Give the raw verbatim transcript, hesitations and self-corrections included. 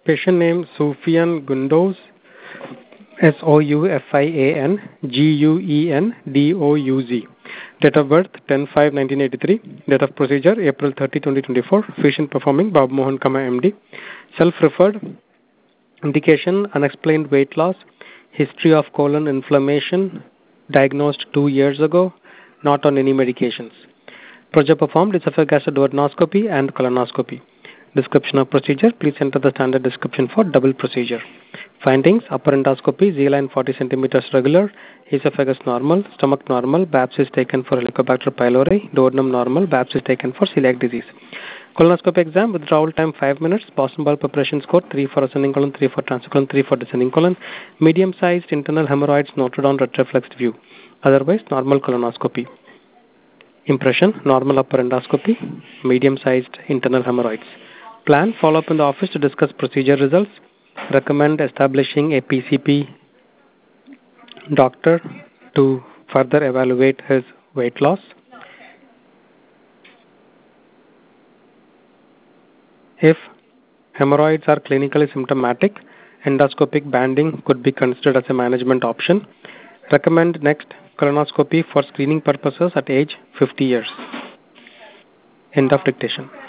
Patient name Soufian Gundouz, S O U F I A N G U E N D O U Z. Date of birth ten five nineteen eighty-three. Date of procedure April thirtieth twenty twenty-four. Patient performing Bob Mohan Kama M D. Self-referred. Indication unexplained weight loss. History of colon inflammation. Diagnosed two years ago. Not on any medications. Procedure performed esophageal duodenoscopy and colonoscopy. Description of procedure. Please enter the standard description for double procedure. Findings: upper endoscopy, Z-line forty centimeters regular, esophagus normal, stomach normal, B A P S is taken for Helicobacter pylori, duodenum normal, B A P S is taken for celiac disease. Colonoscopy exam, withdrawal time five minutes, Boston bowel preparation score three for ascending colon, three for transcolon, three for descending colon, medium-sized internal hemorrhoids noted on retroflexed view. Otherwise, normal colonoscopy. Impression: normal upper endoscopy, medium-sized internal hemorrhoids. Plan: follow up in the office to discuss procedure results. Recommend establishing a P C P doctor to further evaluate his weight loss. If hemorrhoids are clinically symptomatic, endoscopic banding could be considered as a management option. Recommend next colonoscopy for screening purposes at age fifty years. End of dictation.